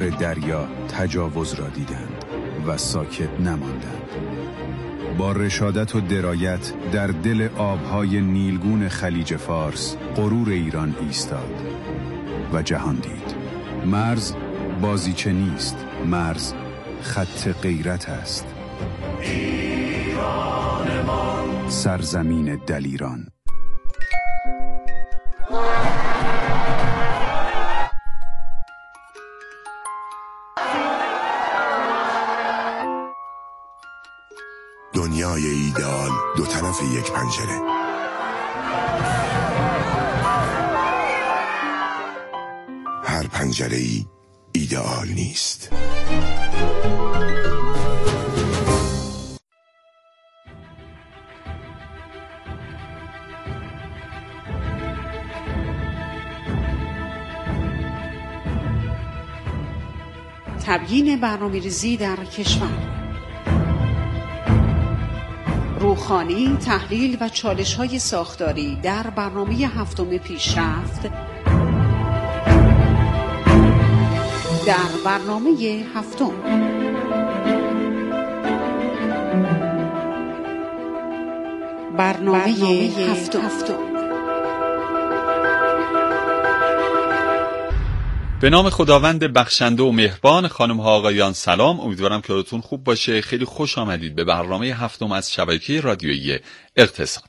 دریا تجاوز را دیدند و ساکت نماندند. با رشادت و درایت در دل آبهای نیلگون خلیج فارس غرور ایران ایستاد و جهان دید. مرز بازیچه نیست، مرز خط غیرت است. ایرانمان، سرزمین دلیران. دنیای ایدئال دو طرف یک پنجره. هر پنجره‌ای ایدئال نیست. تبیین برنامه‌ریزی در کشور، روخانی، تحلیل و چالش‌های ساختاری در برنامه هفتم پیشرفت. در برنامه هفتم به نام خداوند بخشنده و مهربان. خانم ها آقایان سلام، امیدوارم که حالتون خوب باشه. خیلی خوش آمدید به برنامه هفتم از شبکه رادیویی اقتصاد.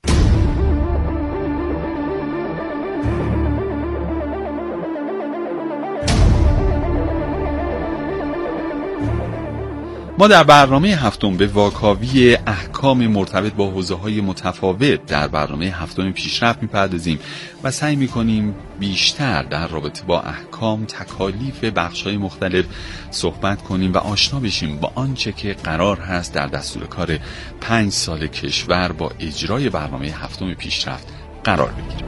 ما در برنامه هفتم به واکاوی احکام مرتبط با حوزه‌های متفاوت در برنامه هفتم پیشرفت می‌پردازیم و سعی می‌کنیم بیشتر در رابطه با احکام، تکالیف بخش‌های مختلف صحبت کنیم و آشنا بشیم با آنچه که قرار هست در دستور کار 5 سال کشور با اجرای برنامه هفتم پیشرفت قرار بگیریم.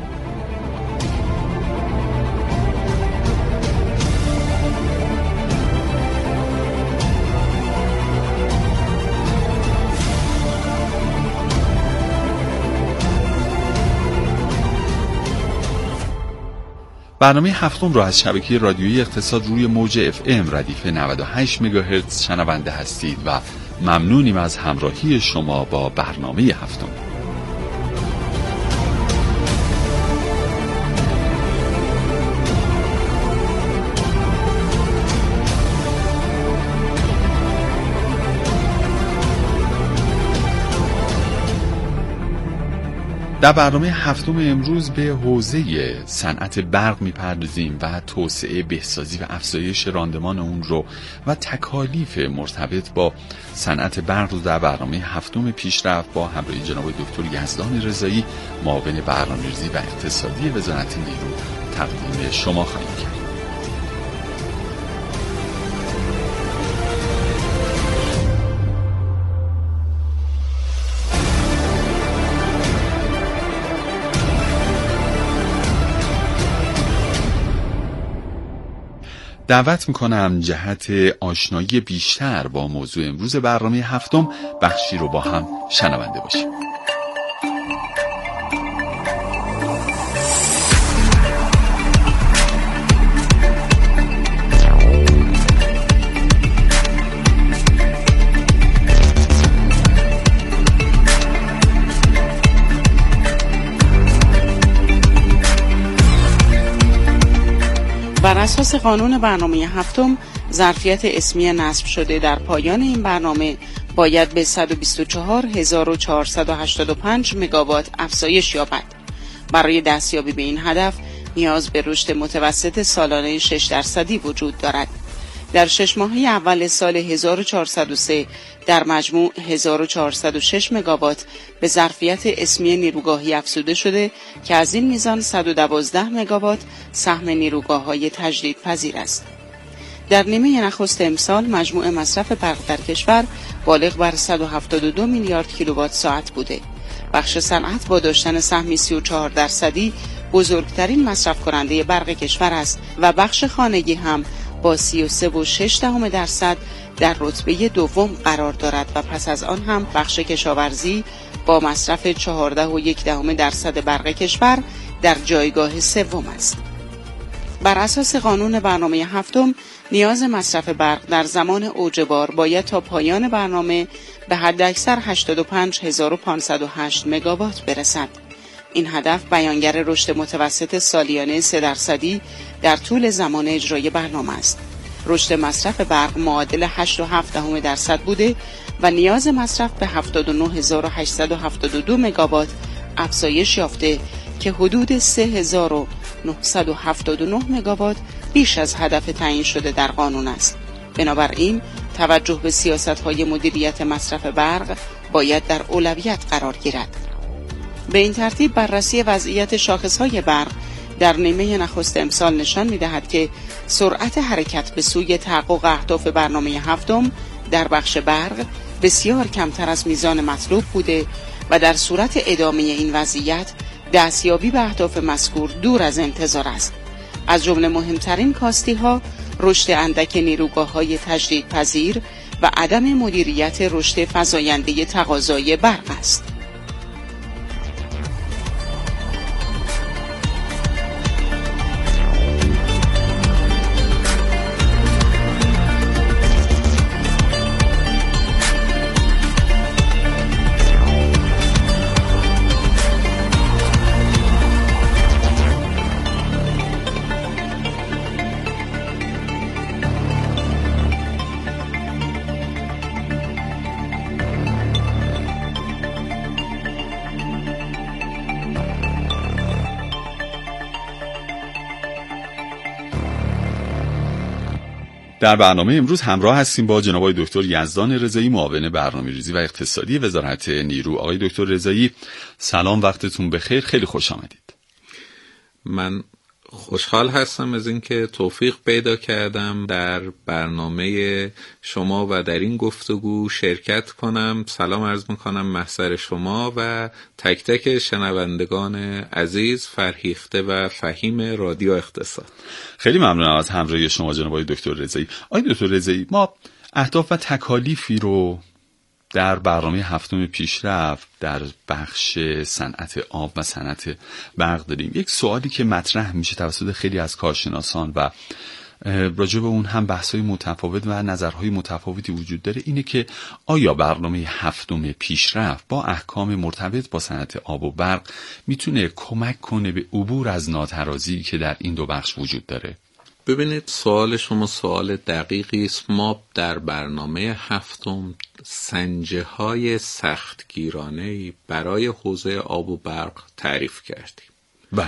برنامه هفتم را از شبکه رادیویی اقتصاد روی موج FM ردیف 98 مگاهرتز شنونده هستید و ممنونیم از همراهی شما با برنامه هفتم. در برنامه هفتم امروز به حوزه صنعت برق میپردازیم و توسعه، بهسازی و افزایش راندمان اون رو و تکالیف مرتبط با صنعت برق رو در برنامه هفتم پیشرفت با همراهی جناب دکتر یزدان رضایی، معاون برنامه‌ریزی و اقتصادی وزارت نیرو تقدیم شما خواهیم کرد. دعوت میکنم جهت آشنایی بیشتر با موضوع امروز برنامه هفتم بخشی رو با هم شنونده باشیم. بر اساس قانون برنامه هفتم، ظرفیت اسمی نصب شده در پایان این برنامه باید به 124485 مگاوات افزایش یابد. برای دستیابی به این هدف نیاز به رشد متوسط سالانه 6% وجود دارد. در 6 ماهه اول سال 1403 در مجموع 1406 مگاوات به ظرفیت اسمی نیروگاهی افزوده شده که از این میزان 112 مگاوات سهم نیروگاه‌های تجدیدپذیر است. در نیمه نخست امسال مجموع مصرف برق در کشور بالغ بر 172 میلیارد کیلووات ساعت بوده. بخش صنعت با داشتن سهمی 34% بزرگترین مصرف کننده برق کشور است و بخش خانگی هم با 33.6% در رتبه دوم قرار دارد و پس از آن هم بخش کشاورزی با مصرف 14.1% برق کشور در جایگاه سوم است. بر اساس قانون برنامه هفتم نیاز مصرف برق در زمان اوج بار باید تا پایان برنامه به حداکثر 85508 مگاوات برسد. این هدف بیانگر رشد متوسط سالیانه 3% در طول زمان اجرای برنامه است. رشد مصرف برق معادل 8.7% بوده و نیاز مصرف به 79872 مگاوات افزایش یافته که حدود 3979 مگاوات بیش از هدف تعیین شده در قانون است. بنابراین توجه به سیاست‌های مدیریت مصرف برق باید در اولویت قرار گیرد. به این ترتیب بررسی وضعیت شاخص‌های برق در نیمه نخست امسال نشان می‌دهد که سرعت حرکت به سوی تحقق اهداف برنامه هفتم در بخش برق بسیار کمتر از میزان مطلوب بوده و در صورت ادامه این وضعیت دستیابی به اهداف مذکور دور از انتظار است. از جمله مهمترین کاستی‌ها رشد اندک نیروگاه‌های تجدیدپذیر و عدم مدیریت رشد فزاینده تقاضای برق است. در برنامه امروز همراه هستیم با جناب آقای دکتر یزدان رضایی، معاون برنامه‌ریزی و اقتصادی وزارت نیرو. آقای دکتر رضایی سلام، وقتتون بخیر، خیلی خوش آمدید. من خوشحال هستم از اینکه توفیق پیدا کردم در برنامه شما و در این گفتگو شرکت کنم. سلام عرض میکنم محضر شما و تک تک شنوندگان عزیز، فرهیخته و فهیم رادیو اقتصاد. خیلی ممنونم از همراهی شما جناب آقای دکتر رضایی. آقای دکتر رضایی، ما اهداف و تکالیفی رو در برنامه هفتم پیشرفت در بخش صنعت آب و صنعت برق داریم. یک سوالی که مطرح میشه توسط خیلی از کارشناسان و راجع به اون هم بحث‌های متفاوت و نظرهای متفاوتی وجود داره اینه که آیا برنامه هفتم پیشرفت با احکام مرتبط با صنعت آب و برق میتونه کمک کنه به عبور از ناترازی که در این دو بخش وجود داره؟ ببینید، سوال شما سوال دقیقی است. ما در برنامه هفتم سنجه های سختگیرانه‌ای برای حوزه آب و برق تعریف کردیم. بله.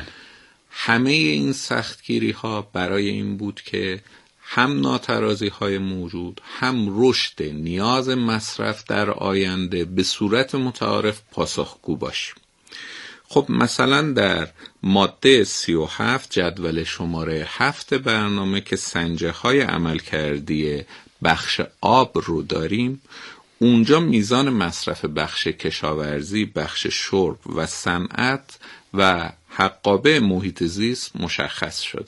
همه این سختگیری ها برای این بود که هم ناترازی های موجود، هم رشد نیاز مصرف در آینده به صورت متعارف پاسخگو باشیم. خب مثلا در ماده 37 جدول شماره 7 برنامه که سنجه های عملکردی بخش آب رو داریم، اونجا میزان مصرف بخش کشاورزی، بخش شرب و صنعت و حقابه محیط زیست مشخص شده.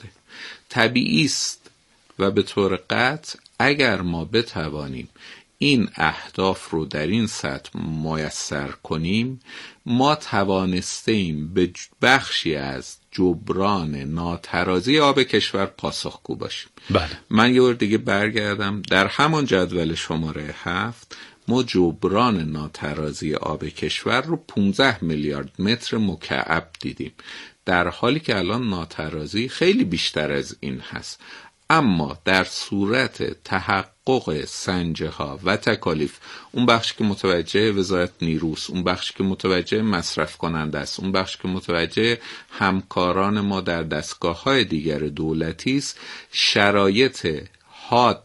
طبیعی است و به طور قطع اگر ما بتوانیم این اهداف رو در این سطح میسر کنیم، ما توانستیم به بخشی از جبران ناترازی آب کشور پاسخگو باشیم. بله. من یه بار دیگه برگردم، در همان جدول شماره 7 ما جبران ناترازی آب کشور رو 15 میلیارد متر مکعب دیدیم، در حالی که الان ناترازی خیلی بیشتر از این هست. اما در صورت تحقق سنجه ها و تکالیف، اون بخشی که متوجه وزارت نیروست، اون بخشی که متوجه مصرف کننده است، اون بخشی که متوجه همکاران ما در دستگاه های دیگر دولتی است، شرایط حاد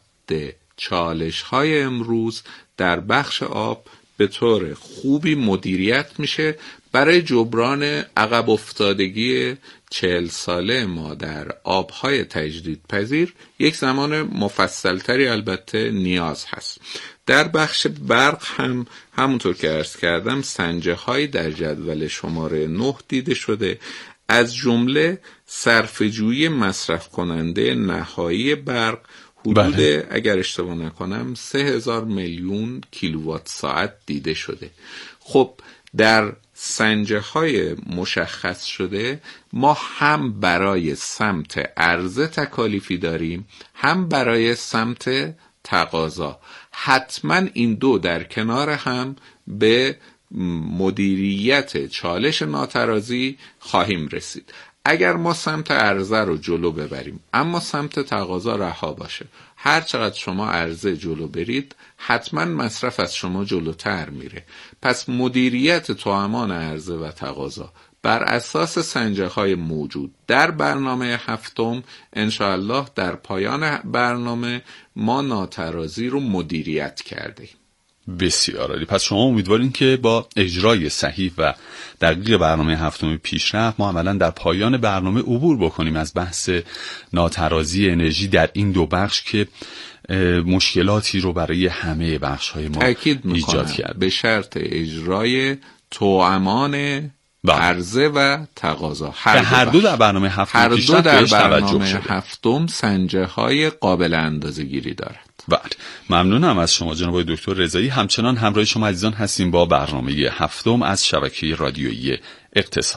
چالش های امروز در بخش آب به طور خوبی مدیریت میشه برای جبران عقب افتادگی 40 ساله ما در آبهای تجدیدپذیر. یک زمان مفصلتری البته نیاز هست. در بخش برق هم همونطور که عرض کردم سنجه های در جدول شماره 9 دیده شده، از جمله صرفه‌جویی مصرف کننده نهایی برق حدود اگر اشتباه نکنم 3000 میلیون کیلووات ساعت دیده شده. خب در سنجه های مشخص شده ما هم برای سمت عرضه تکالیفی داریم، هم برای سمت تقاضا. حتما این دو در کنار هم به مدیریت چالش ناترازی خواهیم رسید. اگر ما سمت عرضه رو جلو ببریم اما سمت تقاضا رها باشه، هر چقدر شما عرضه جلو برید حتما مصرف از شما جلوتر میره. پس مدیریت توأمان عرضه و تقاضا بر اساس سنجه های موجود در برنامه هفتم، انشاءالله در پایان برنامه ما ناترازی رو مدیریت کردیم. بسیار عالی. پس شما امیدوارین که با اجرای صحیح و دقیق برنامه هفتم پیشرفت ما عملا در پایان برنامه عبور بکنیم از بحث ناترازی انرژی در این دو بخش که مشکلاتی رو برای همه بخش‌های ما ایجاد کرد. به شرط اجرای توأمان عرضه و تقاضا. هر دو در برنامه هفتم پیشرفت در برنامه هفتم سنجه های قابل اندازه‌گیری دارد. بله، ممنونم از شما جناب دکتر رضایی. همچنان همراه شما عزیزان هستیم با برنامه هفتم از شبکه رادیویی اقتصاد.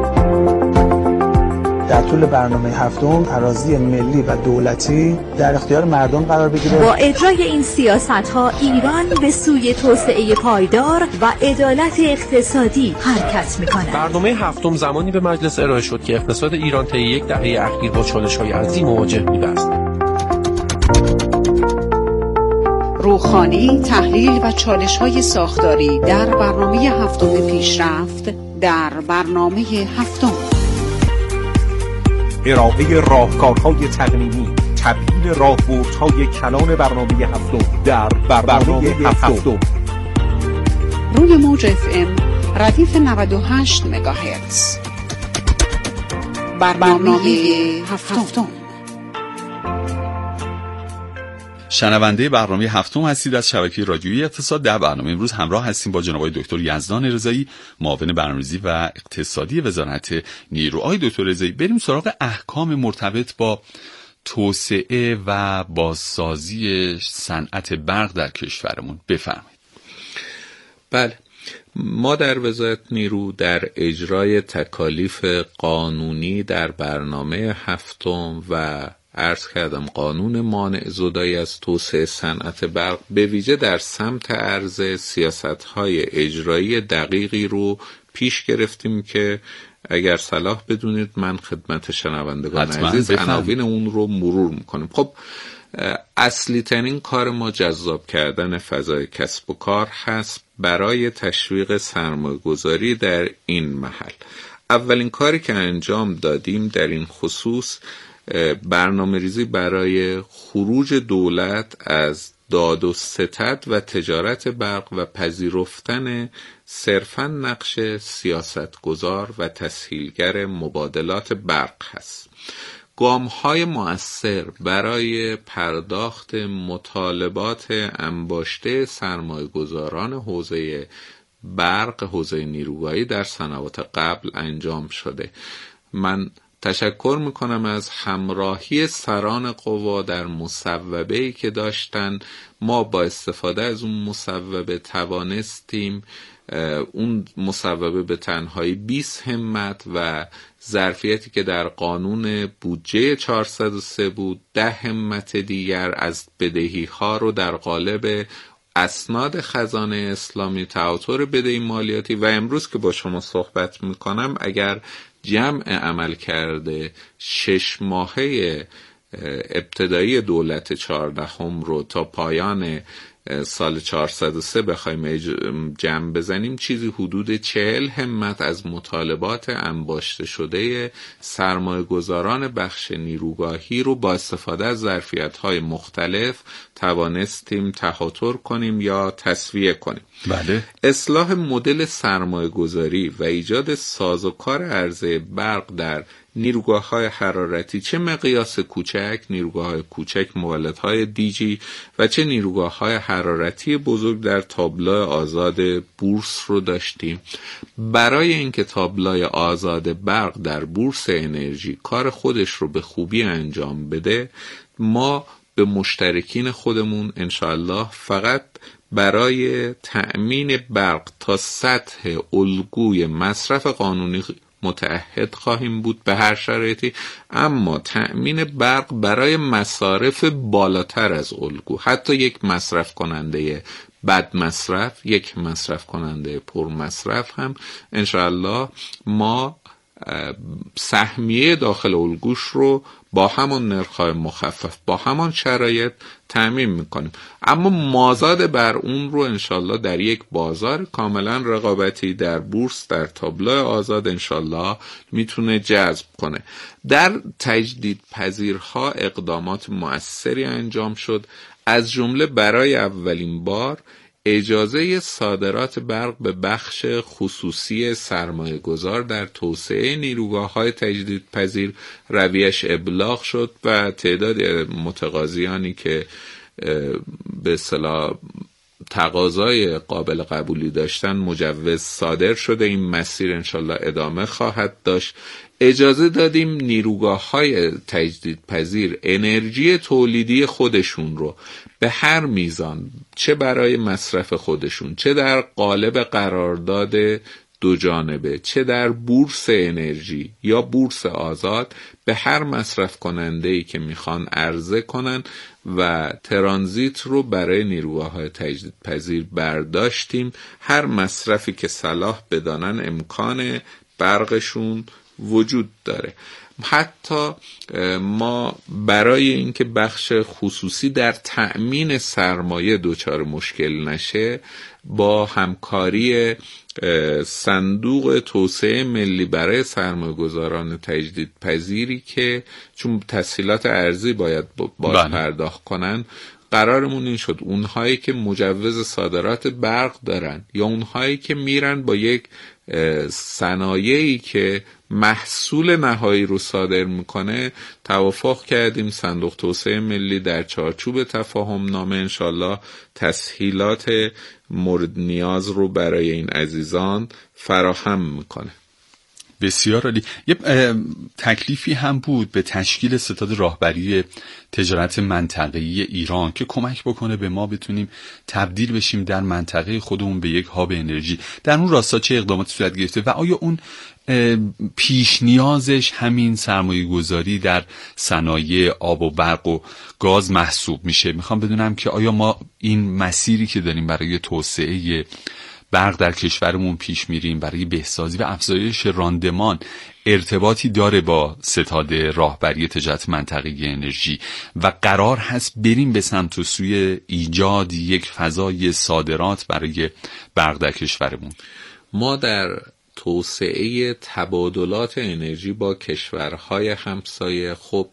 در طول برنامه هفتم اراضی ملی و دولتی در اختیار مردم قرار بگیره. با اجرای این سیاست‌ها ایران به سوی توسعه پایدار و عدالت اقتصادی حرکت می‌کند. برنامه هفتم زمانی به مجلس ارائه شد که اقتصاد ایران طی یک دهه اخیر با چالش‌های عظیم مواجه بوده است. روخانی، تحلیل و چالش‌های ساختاری در برنامه هفتم پیشرفت در برنامه هفتم. ارائه راهکارهای تقنینی، تبیین راهبردهای کلان برنامه هفتم در برنامه هفتم. روی موج FM ردیف 98 مگاهرتز. برنامه هفتم. شنونده برنامه هفتم هستید از شبکه رادیویی اقتصاد. در برنامه امروز همراه هستیم با جناب دکتر یزدان رضایی، معاون برنامه‌ریزی و اقتصادی وزارت نیرو. آقای دکتر رضایی، بریم سراغ احکام مرتبط با توسعه و بازسازی صنعت برق در کشورمون. بفرمایید. بله، ما در وزارت نیرو در اجرای تکالیف قانونی در برنامه هفتم و عرض کردم قانون مانع زدایی از توسعه صنعت برق به ویژه در سمت عرضه سیاست‌های اجرایی دقیقی رو پیش گرفتیم که اگر صلاح بدونید من خدمت شنوندگان عزیز عناوین اون رو مرور میکنم. خب اصلی ترین کار ما جذاب کردن فضای کسب و کار هست برای تشویق سرمایه‌گذاری در این محل. اولین کاری که انجام دادیم در این خصوص برنامه ریزی برای خروج دولت از داد و ستد و تجارت برق و پذیرفتن صرفاً نقش سیاستگزار و تسهیلگر مبادلات برق هست. گام‌های مؤثر برای پرداخت مطالبات انباشته سرمایه‌گذاران حوزه برق، حوزه نیروگاهی در سنوات قبل انجام شده. من تشکر میکنم از همراهی سران قوا در مصوبه‌ای که داشتن. ما با استفاده از اون مصوبه توانستیم اون مصوبه به تنهایی 20 همت و ظرفیتی که در قانون بودجه 403 بود 10 همت دیگر از بدهی ها رو در قالب اسناد خزانه اسلامی تواتر بدهی مالیاتی و امروز که با شما صحبت میکنم اگر جمع عمل کرده 6 ماهه ابتدایی دولت 14 رو تا پایان سال 403 بخوایم جمع بزنیم چیزی حدود 40 همت از مطالبات انباشته شده سرمایه گذاران بخش نیروگاهی رو با استفاده از ظرفیت‌های مختلف توانستیم تهاتر کنیم یا تسویه کنیم. بله. اصلاح مدل سرمایه گذاری و ایجاد سازوکار عرضه برق در نیروگاه‌های حرارتی، چه مقیاس کوچک، نیروگاه‌های کوچک مولدهای دیجی و چه نیروگاه‌های حرارتی بزرگ در تابلو آزاد بورس رو داشتیم. برای اینکه تابلوی آزاد برق در بورس انرژی کار خودش رو به خوبی انجام بده، ما به مشترکین خودمون انشاءالله فقط برای تأمین برق تا سطح الگوی مصرف قانونی متعهد خواهیم بود به هر شرایطی، اما تأمین برق برای مصارف بالاتر از الگو، حتی یک مصرف کننده بد مصرف، یک مصرف کننده پر مصرف هم انشاءالله ما سهمیه داخل الگوش رو با همان نرخ‌های مخفف با همان شرایط تأمین میکنیم، اما مازاد بر اون رو انشالله در یک بازار کاملا رقابتی در بورس در تابلو آزاد انشالله میتونه جذب کنه. در تجدید پذیرها اقدامات مؤثری انجام شد، از جمله برای اولین بار اجازه صادرات برق به بخش خصوصی سرمایه گذار در توسعه نیروگاه‌های تجدید پذیر رویش ابلاغ شد و تعداد متقاضیانی که به اصطلاح تقاضای قابل قبولی داشتن مجوز صادر شده. این مسیر انشالله ادامه خواهد داشت. اجازه دادیم نیروگاه‌های تجدید پذیر انرژی تولیدی خودشون رو به هر میزان، چه برای مصرف خودشون، چه در قالب قرارداد دو جانبه، چه در بورس انرژی یا بورس آزاد، به هر مصرف کننده‌ای که میخوان عرضه کنن و ترانزیت رو برای نیروگاه‌های تجدید پذیر برداشتیم. هر مصرفی که صلاح بدانن امکان برقشون وجود داره. حتی ما برای اینکه بخش خصوصی در تأمین سرمایه دچار مشکل نشه، با همکاری صندوق توسعه ملی برای سرمایه‌گذاران تجدید پذیری که چون تسهیلات ارزی باید باز پرداخت کنن، قرارمون این شد اونهایی که مجوز صادرات برق دارن یا اونهایی که میرن با یک صنایعی که محصول نهایی رو صادر میکنه توافق کردیم صندوق توسعه ملی در چارچوب تفاهم نامه انشالله تسهیلات مورد نیاز رو برای این عزیزان فراهم میکنه. بسیار عالی. یه تکلیفی هم بود به تشکیل ستاد راهبری تجارت منطقه‌ای ایران که کمک بکنه به ما بتونیم تبدیل بشیم در منطقه خودمون به یک هاب انرژی. در اون راستا چه اقداماتی صورت گرفته و آیا اون پیش نیازش همین سرمایه گذاری در صنایع آب و برق و گاز محسوب میشه؟ میخوام بدونم که آیا ما این مسیری که داریم برای توسعه برق در کشورمون پیش میریم برای بهسازی و افزایش راندمان ارتباطی داره با ستاد راهبری تجارت منطقه‌ای انرژی و قرار هست بریم به سمت و سوی ایجاد یک فضای صادرات برای برق در کشورمون؟ ما در توسعه تبادلات انرژی با کشورهای همسایه، خب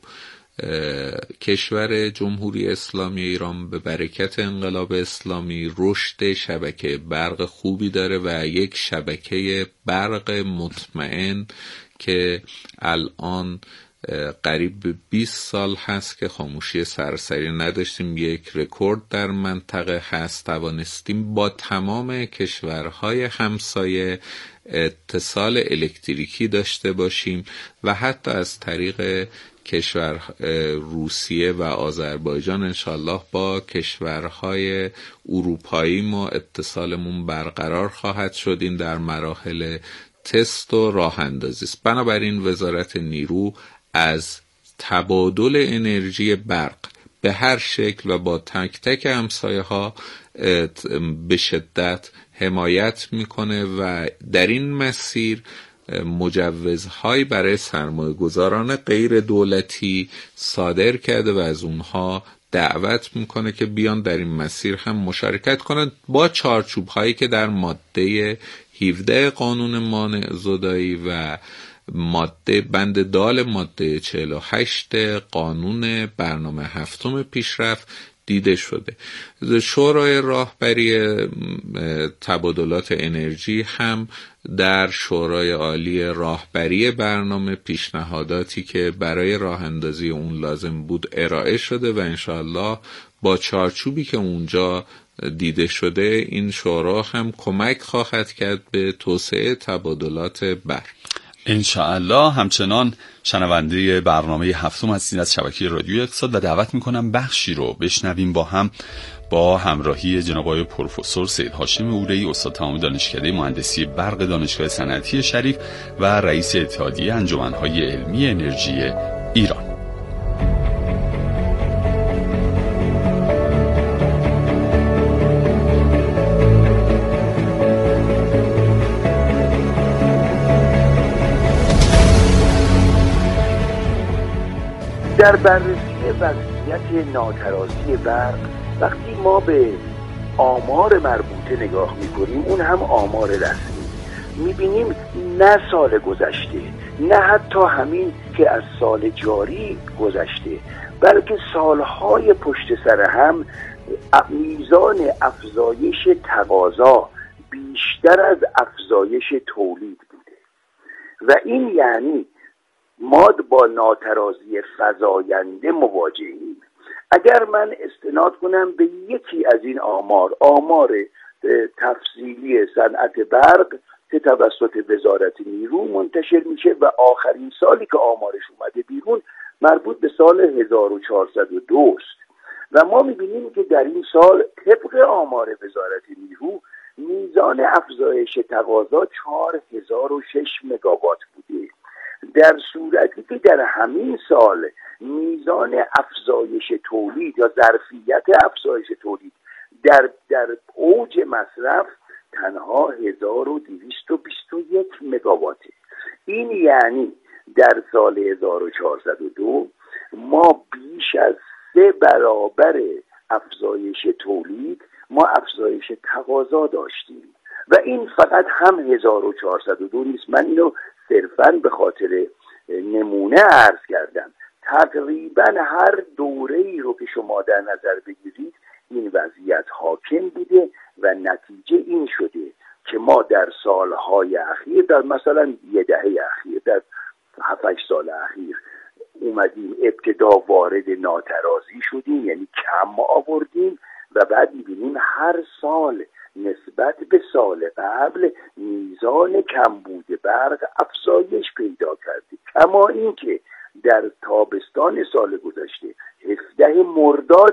کشور جمهوری اسلامی ایران به برکت انقلاب اسلامی رشد شبکه برق خوبی داره و یک شبکه برق مطمئن که الان قریب به 20 سال هست که خاموشی سراسری نداشتیم، یک رکورد در منطقه هست. توانستیم با تمام کشورهای همسایه اتصال الکتریکی داشته باشیم و حتی از طریق کشور روسیه و آذربایجان انشالله با کشورهای اروپایی ما اتصالمون برقرار خواهد شد. این در مراحل تست و راه اندازی است. بنابراین وزارت نیرو از تبادل انرژی برق به هر شکل و با تک تک همسایه ها به شدت حمایت میکنه و در این مسیر مجوزهایی برای سرمایه گذاران غیر دولتی صادر کرده و از اونها دعوت میکنه که بیان در این مسیر هم مشارکت کنند با چارچوب هایی که در ماده 17 قانون مانع زدایی و ماده بند دال ماده 48 قانون برنامه هفتم پیشرفت دیده شده. شورای راهبری تبادلات انرژی هم در شورای عالی راهبری برنامه پیشنهاداتی که برای راه اندازی اون لازم بود ارائه شده و انشاءالله با چارچوبی که اونجا دیده شده این شورا هم کمک خواهد کرد به توسعه تبادلات برق. انشاءالله. همچنان شنونده برنامه هفتم هستید از شبکه رادیو اقتصاد و دعوت میکنم بخشی رو بشنویم با هم با همراهی جناب آقای پروفسور سید هاشم اوره‌ای، استاد تمام دانشکده مهندسی برق دانشگاه صنعتی شریف و رئیس اتحادیه انجمن‌های علمی انرژی ایران. در بررسی وضعیت ناترازی برق وقتی ما به آمار مربوطه نگاه میکنیم، اون هم آمار رسمی، میبینیم نه سال گذشته، نه حتی همین که از سال جاری گذشته، بلکه سالهای پشت سر هم میزان افزایش تقاضا بیشتر از افزایش تولید بوده و این یعنی ما با ناترازی فزاینده مواجهیم. اگر من استناد کنم به یکی از این آمار تفصیلی صنعت برق که توسط وزارت نیرو منتشر میشه و آخرین سالی که آمارش اومده بیرون مربوط به سال 1402 است و ما میبینیم که در این سال طبق آمار وزارت نیرو میزان افزایش تقاضا 4006 مگاوات بوده، در صورتی که در همین سال میزان افزایش تولید یا ظرفیت افزایش تولید در اوج مصرف تنها 1221 مگاواته. این یعنی در سال 1402 ما بیش از 3 برابر افزایش تولید ما افزایش تقاضا داشتیم و این فقط هم 1402 نیست، من اینو صرفاً به خاطر نمونه عرض کردم. تقریبا هر دوره‌ای رو که شما در نظر بگیرید این وضعیت حاکم بوده و نتیجه این شده که ما در سالهای اخیر، در مثلا یه دهه اخیر، در 7-8 سال اخیر اومدیم ابتدا وارد ناترازی شدیم، یعنی کم آوردیم و بعد می‌بینیم هر سال نسبت به سال قبل میزان کمبود برق افزایش پیدا کرده. کما اینکه در تابستان سال گذشته 17 مرداد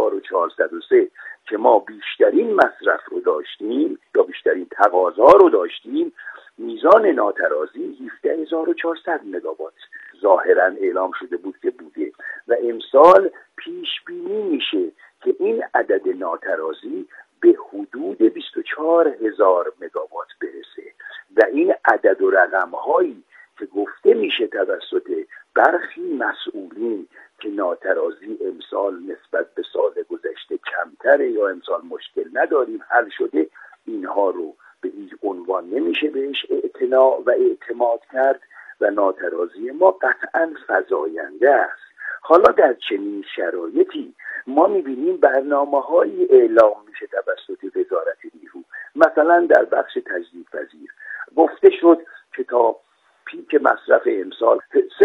1403 که ما بیشترین مصرف رو داشتیم یا بیشترین تقاضا رو داشتیم، میزان ناترازی 17400 مگاوات ظاهرا اعلام شده بود که بوده و امسال پیش بینی میشه که این عدد ناترازی به حدود 24000 مگاوات برسه و این عدد و رقم‌هایی که گفته میشه توسط برخی مسئولین که ناترازی امسال نسبت به سال گذشته کمتره یا امسال مشکل نداریم حل شده، اینها رو به هیچ عنوان نمیشه بهش اعتنا و اعتماد کرد و ناترازی ما قطعاً فزاینده است. حالا در چنین شرایطی ما میبینیم برنامه‌هایی اعلام میشه توسط وزارت نیرو، مثلا در بخش تجدیدپذیر گفته شد که تا پیک مصرف امسال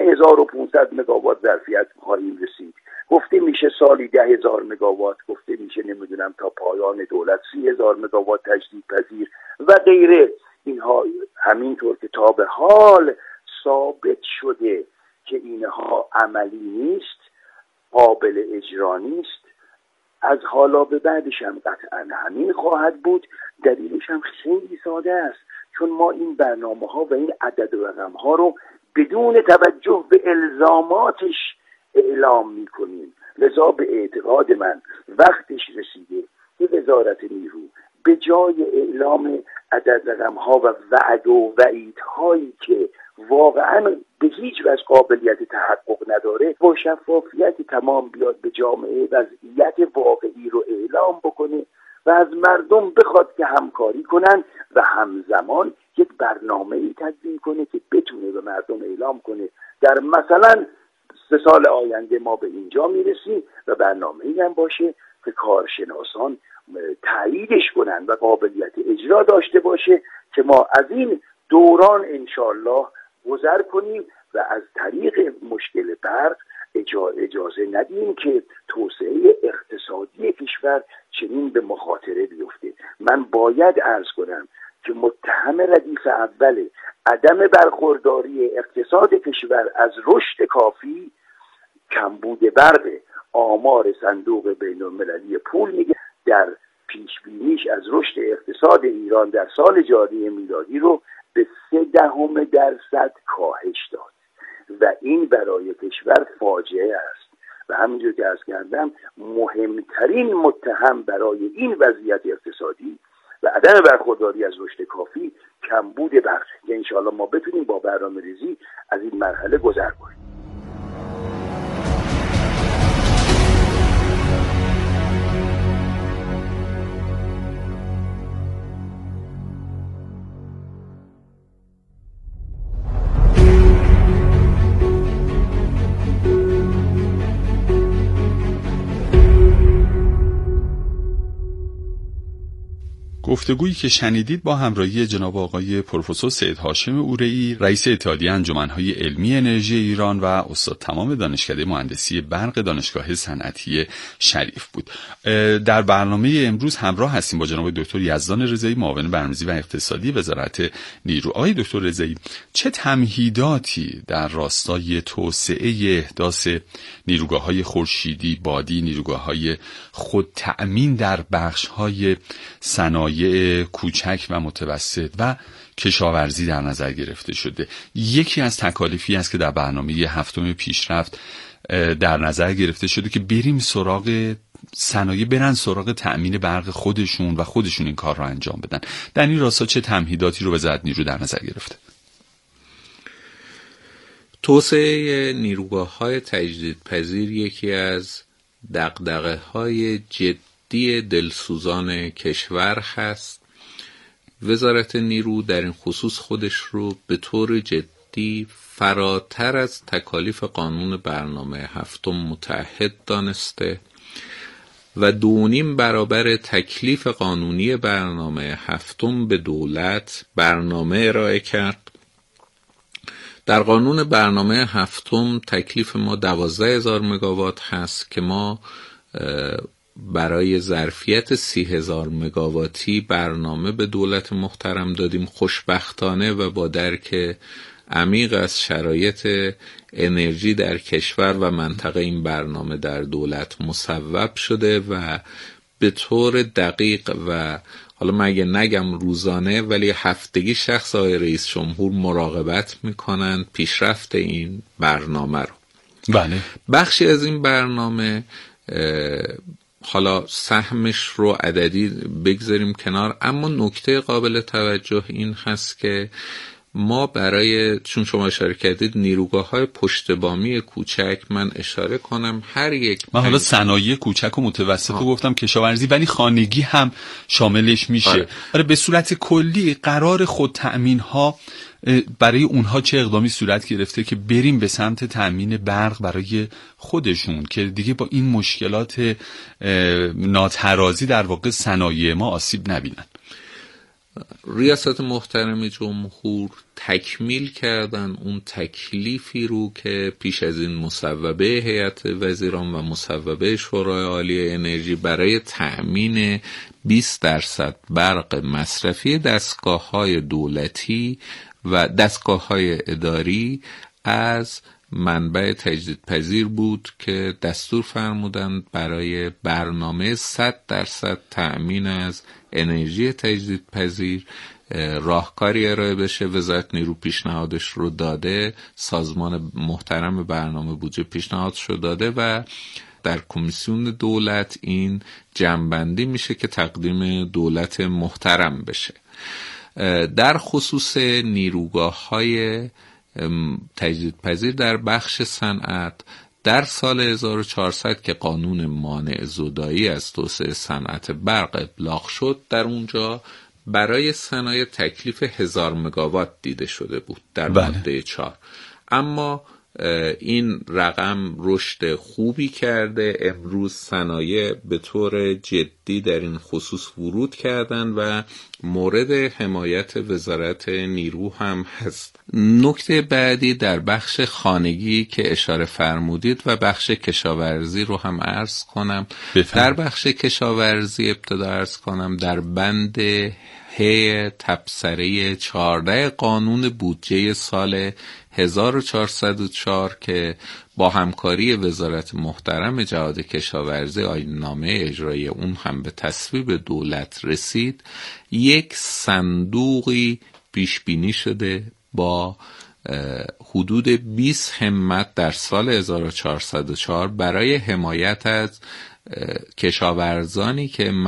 3500 مگاوات ظرفیت خواهیم رسید، گفته میشه سالی 10000 مگاوات، گفته میشه نمیدونم تا پایان دولت 30000 مگاوات تجدیدپذیر و غیره. اینها همینطور که تا به حال ثابت شده که اینها عملی نیست، قابل اجرا نیست، از حالا به بعدش هم قطعا همین خواهد بود. دلیلش هم خیلی ساده است، چون ما این برنامه‌ها و این عدد و رقم‌ها رو بدون توجه به الزاماتش اعلام می‌کنیم. لذا به اعتقاد من وقتش رسیده که وزارت نیرو به جای اعلام عدد رقم‌ها و وعد و وعیدهایی که واقعاً به هیچ وجه قابلیت تحقق نداره، با شفافیت تمام بیاد به جامعه وضعیت واقعی رو اعلام بکنه و از مردم بخواد که همکاری کنن و همزمان یک برنامه‌ای تدوین کنه که بتونه به مردم اعلام کنه در مثلا 3 سال آینده ما به اینجا میرسیم و برنامه‌ای هم باشه که کارشناسان تاییدش کنن و قابلیت اجرا داشته باشه که ما از این دوران انشالله گذر کنیم و از طریق مشکل برق اجازه ندیم که توسعه اقتصادی کشور چنین به مخاطره بیفته. من باید عرض کنم که متهم ردیف اول عدم برخورداری اقتصاد کشور از رشد کافی کمبود برق. آمار صندوق بین‌المللی پول میگه در پیشبینیش از رشد اقتصاد ایران در سال جاری میلادی رو به 0.3% کاهش داد و این برای کشور فاجعه است و همینجور که عرض کردم مهمترین متهم برای این وضعیت اقتصادی و عدم برخورداری از رشد کافی کمبود برق که انشاءالله ما بتونیم با برنامه‌ریزی از این مرحله گذر کنیم. گفتگویی که شنیدید با همراهی جناب آقای پروفسور سید هاشم اورئی، رئیس اتحادیه انجمن‌های علمی انرژی ایران و استاد تمام دانشکده مهندسی برق دانشگاه صنعتی شریف بود. در برنامه امروز همراه هستیم با جناب دکتر یزدان رضایی، معاون برنامه‌ریزی و اقتصادی وزارت نیرو. آقای دکتر رضایی، چه تمهیداتی در راستای توسعه احداث نیروگاه‌های خورشیدی، بادی، نیروگاه‌های خودتأمین در بخش‌های صنایع کوچک و متوسط و کشاورزی در نظر گرفته شده؟ یکی از تکالیفی است که در برنامه هفتم پیشرفت در نظر گرفته شده که بریم سراغ صنایع، برن سراغ تأمین برق خودشون و خودشون این کار را انجام بدن. در این راستا چه تمهیداتی رو وزارت نیرو در نظر گرفته؟ توسعه نیروگاه‌های تجدیدپذیر یکی از دغدغه‌های جدی دلسوزان کشور هست. وزارت نیرو در این خصوص خودش رو به طور جدی فراتر از تکالیف قانون برنامه هفتم متعهد دانسته و 2.5 برابر تکلیف قانونی برنامه هفتم به دولت برنامه ارائه کرد. در قانون برنامه هفتم تکلیف ما 12,000 مگاوات هست که ما برای ظرفیت 30,000 مگاواتی برنامه به دولت محترم دادیم. خوشبختانه و با درک عمیق از شرایط انرژی در کشور و منطقه این برنامه در دولت مصوب شده و به طور دقیق و حالا مگه نگم روزانه ولی هفتگی شخص آقای رئیس جمهور مراقبت میکنن پیشرفت این برنامه رو. بله. بخشی از این برنامه حالا سهمش رو عددی بگذاریم کنار، اما نکته قابل توجه این هست که ما برای، چون شما اشاره کردید نیروگاه‌های پشتبامی کوچک، من اشاره کنم هر یک، من حالا صنایع کوچک و متوسط رو گفتم، کشاورزی، ولی خانگی هم شاملش میشه. آره به صورت کلی قرار خود تأمین ها برای اونها چه اقدامی صورت گرفته که بریم به سمت تأمین برق برای خودشون که دیگه با این مشکلات ناترازی در واقع صنایع ما آسیب نبینن؟ ریاست محترم جمهور تکمیل کردن اون تکلیفی رو که پیش از این مصوبه هیئت وزیران و مصوبه شورای عالی انرژی برای تأمین 20% برق مصرفی دستگاه‌های دولتی و دستگاه‌های اداری از منبع تجدیدپذیر بود که دستور فرمودند برای برنامه 100% تأمین از انرژی تجدیدپذیر راهکاری ارائه بشه. وزارت نیرو پیشنهادش رو داده، سازمان محترم برنامه بودجه پیشنهادش رو داده و در کمیسیون دولت این جمع‌بندی میشه که تقدیم دولت محترم بشه. در خصوص نیروگاه‌های تجدیدپذیر در بخش صنعت، در سال 1400 که قانون مانع زدایی از توسعه صنعت برق ابلاغ شد، در اونجا برای صنایع تکلیف 1000 مگاوات دیده شده بود در ماده 4. اما این رقم رشد خوبی کرده. امروز صنایع به طور جدی جدی در این خصوص ورود کردن و مورد حمایت وزارت نیرو هم هست. نکته بعدی در بخش خانگی که اشاره فرمودید و بخش کشاورزی رو هم عرض کنم. در بخش کشاورزی ابتدا عرض کنم در بند هی تبصره 14 قانون بودجه سال 1404 که با همکاری وزارت محترم جهاد کشاورزی آیین‌نامه اجرایی اون هم به تصویب دولت رسید، یک صندوقی پیش بینی شده با حدود 20 همت در سال 1404 برای حمایت از کشاورزانی که